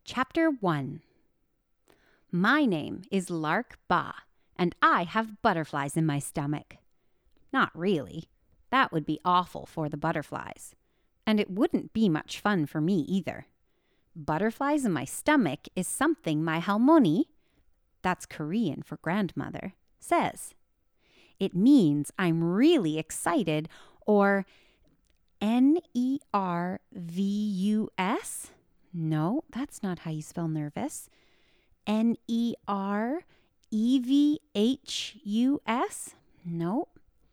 Chapter 1. My name is Lark Ba, and I have butterflies in my stomach. Not really. That would be awful for the butterflies. And it wouldn't be much fun for me either. Butterflies in my stomach is something my halmoni, that's Korean for grandmother, says. It means I'm really excited, or Nervus? No, that's not how you spell nervous. Nerevhus? No.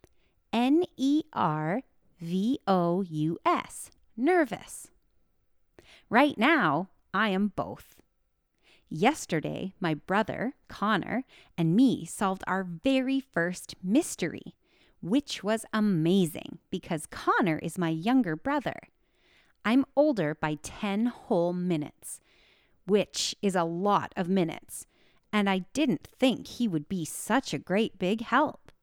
Nervous. Nervous. Right now, I am both. Yesterday, my brother, Connor, and me solved our very first mystery, which was amazing because Connor is my younger brother. I'm older by 10 whole minutes, which is a lot of minutes, and I didn't think he would be such a great big help.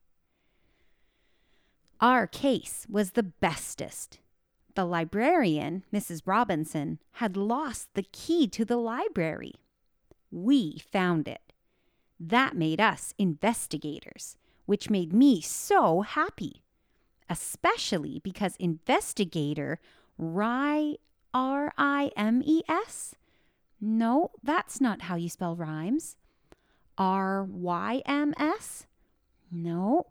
Our case was the bestest. The librarian, Mrs. Robinson, had lost the key to the library. We found it. That made us investigators, which made me so happy, especially because investigator R-I-M-E-S? No, that's not how you spell rhymes. R-Y-M-S? No.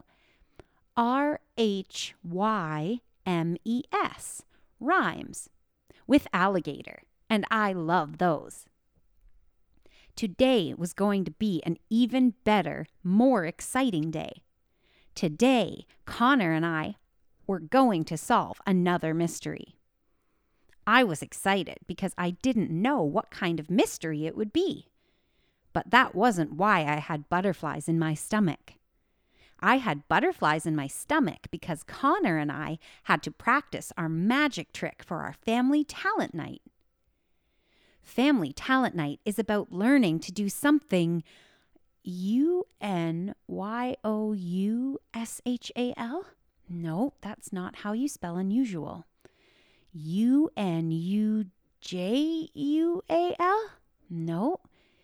R-H-Y-M-E-S. Rhymes. With alligator. And I love those. Today was going to be an even better, more exciting day. Today, Connor and I were going to solve another mystery. I was excited because I didn't know what kind of mystery it would be. But that wasn't why I had butterflies in my stomach. I had butterflies in my stomach because Connor and I had to practice our magic trick for our family talent night. Family talent night is about learning to do something Unyoushal? No, that's not how you spell unusual. Unujal? No.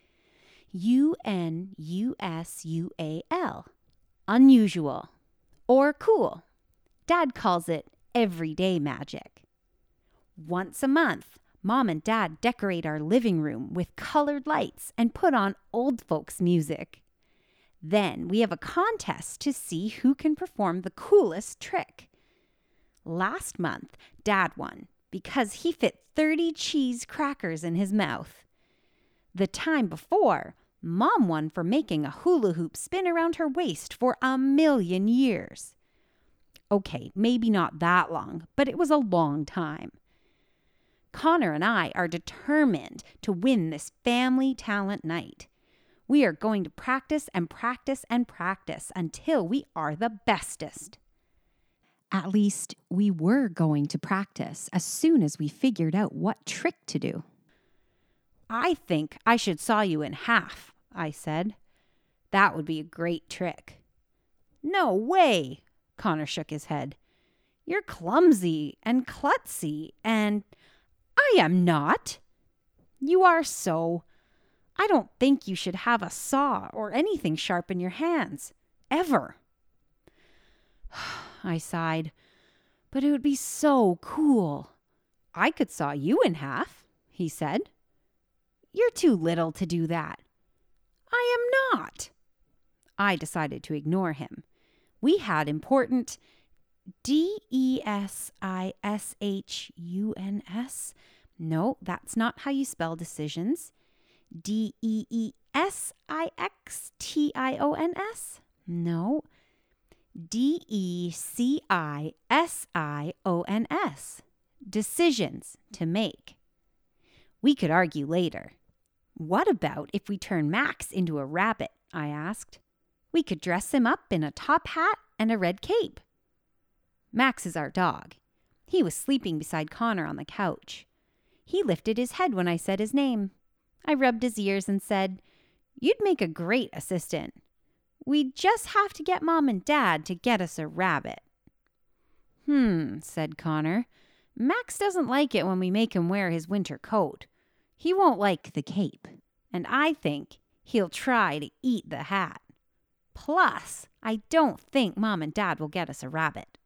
Unusual. Unusual. Or cool. Dad calls it everyday magic. Once a month, Mom and Dad decorate our living room with colored lights and put on old folks' music. Then we have a contest to see who can perform the coolest trick. Last month, Dad won because he fit 30 cheese crackers in his mouth. The time before, Mom won for making a hula hoop spin around her waist for 1,000,000 years. Okay, maybe not that long, but it was a long time. Connor and I are determined to win this family talent night. We are going to practice and practice and practice until we are the bestest. At least, we were going to practice as soon as we figured out what trick to do. I think I should saw you in half, I said. That would be a great trick. No way, Connor shook his head. You're clumsy and klutzy and... I am not. You are so. I don't think you should have a saw or anything sharp in your hands. Ever. I sighed. But it would be so cool. I could saw you in half, he said. You're too little to do that. I am not. I decided to ignore him. We had important Decisions? No, that's not how you spell decisions. Deexixtions? No. Decissions. Decisions to make. We could argue later. What about if we turn Max into a rabbit? I asked. We could dress him up in a top hat and a red cape. Max is our dog. He was sleeping beside Connor on the couch. He lifted his head when I said his name. I rubbed his ears and said, "You'd make a great assistant. We'd just have to get Mom and Dad to get us a rabbit." Said Connor. Max doesn't like it when we make him wear his winter coat. He won't like the cape, and I think he'll try to eat the hat. Plus, I don't think Mom and Dad will get us a rabbit.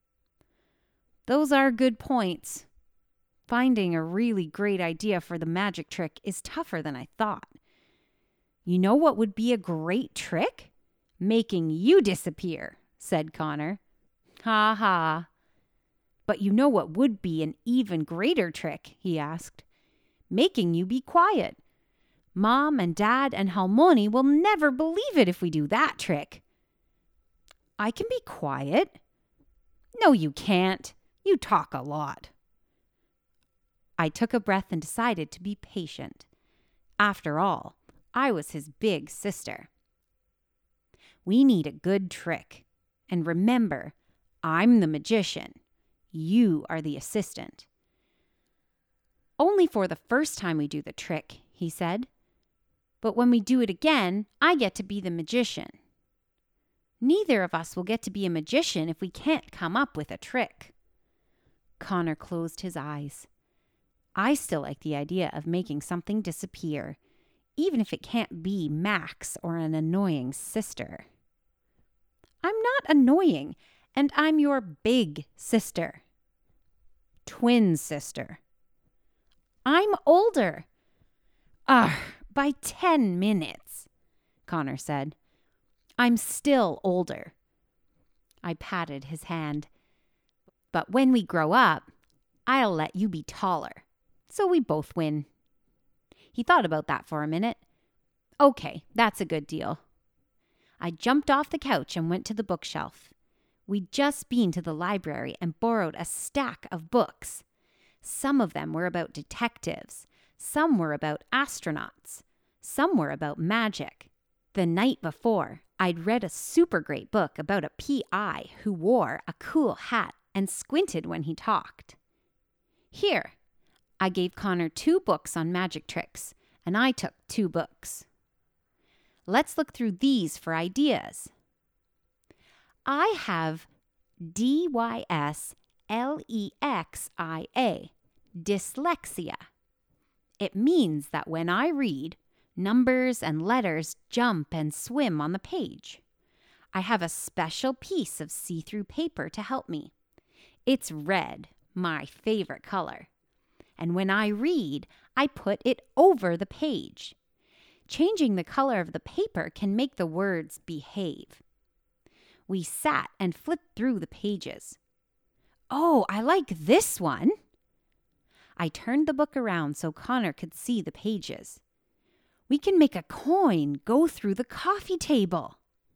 Those are good points. Finding a really great idea for the magic trick is tougher than I thought. You know what would be a great trick? Making you disappear, said Connor. Ha ha. But you know what would be an even greater trick, he asked. Making you be quiet. Mom and Dad and Halmoni will never believe it if we do that trick. I can be quiet. No, you can't. You talk a lot. I took a breath and decided to be patient. After all, I was his big sister. We need a good trick. And remember, I'm the magician. You are the assistant. Only for the first time we do the trick, he said. But when we do it again, I get to be the magician. Neither of us will get to be a magician if we can't come up with a trick. Connor closed his eyes. I still like the idea of making something disappear, even if it can't be Max or an annoying sister. I'm not annoying, and I'm your big sister. Twin sister. I'm older. By 10 minutes, Connor said. I'm still older. I patted his hand. But when we grow up, I'll let you be taller. So we both win. He thought about that for a minute. Okay, that's a good deal. I jumped off the couch and went to the bookshelf. We'd just been to the library and borrowed a stack of books. Some of them were about detectives. Some were about astronauts. Some were about magic. The night before, I'd read a super great book about a PI who wore a cool hat and squinted when he talked. Here, I gave Connor 2 books on magic tricks, and I took 2 books. Let's look through these for ideas. I have dyslexia, dyslexia. It means that when I read, numbers and letters jump and swim on the page. I have a special piece of see-through paper to help me. It's red, my favorite color. And when I read, I put it over the page. Changing the color of the paper can make the words behave. We sat and flipped through the pages. Oh, I like this one. I turned the book around so Connor could see the pages. We can make a coin go through the coffee table.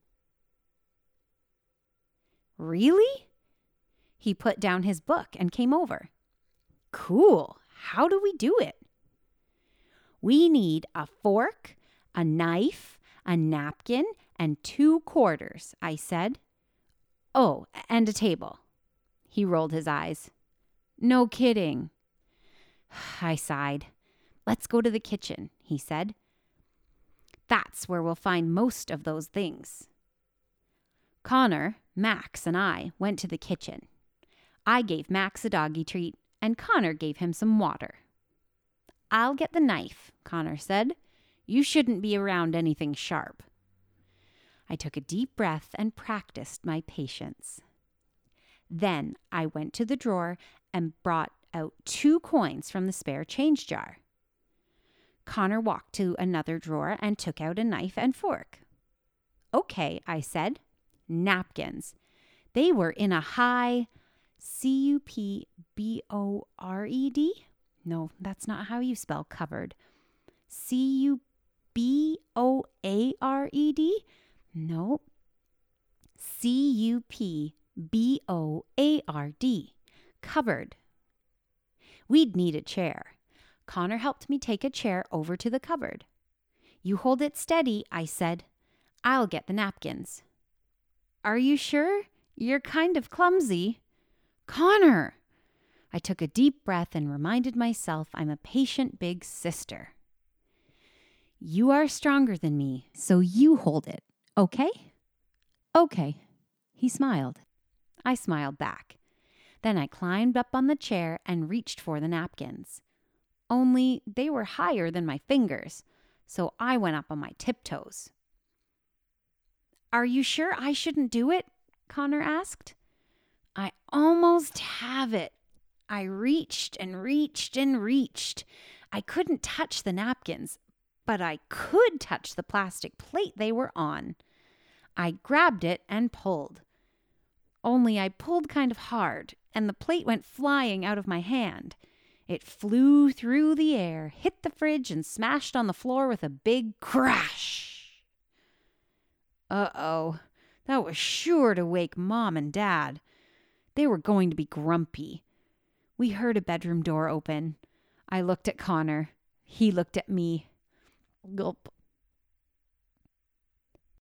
Really? He put down his book and came over. Cool. How do we do it? We need a fork, a knife, a napkin, and 2 quarters, I said. Oh, and a table. He rolled his eyes. No kidding. I sighed. Let's go to the kitchen, he said. That's where we'll find most of those things. Connor, Max, and I went to the kitchen. I gave Max a doggy treat, and Connor gave him some water. I'll get the knife, Connor said. You shouldn't be around anything sharp. I took a deep breath and practiced my patience. Then I went to the drawer and brought out 2 coins from the spare change jar. Connor walked to another drawer and took out a knife and fork. Okay, I said. Napkins. They were in a high Cupbored. No, that's not how you spell cupboard. Cubboard? No. Cupboard. Cupboard. We'd need a chair. Connor helped me take a chair over to the cupboard. You hold it steady, I said. I'll get the napkins. Are you sure? You're kind of clumsy. Connor! I took a deep breath and reminded myself I'm a patient big sister. You are stronger than me, so you hold it, okay? Okay. He smiled. I smiled back. Then I climbed up on the chair and reached for the napkins. only they were higher than my fingers, so I went up on my tiptoes. "Are you sure I shouldn't do it?" Connor asked. "I almost have it." I reached and reached and reached. I couldn't touch the napkins, but I could touch the plastic plate they were on. I grabbed it and pulled. Only I pulled kind of hard, and the plate went flying out of my hand. It flew through the air, hit the fridge, and smashed on the floor with a big crash. Uh-oh, that was sure to wake Mom and Dad. They were going to be grumpy. We heard a bedroom door open. I looked at Connor. He looked at me. Gulp.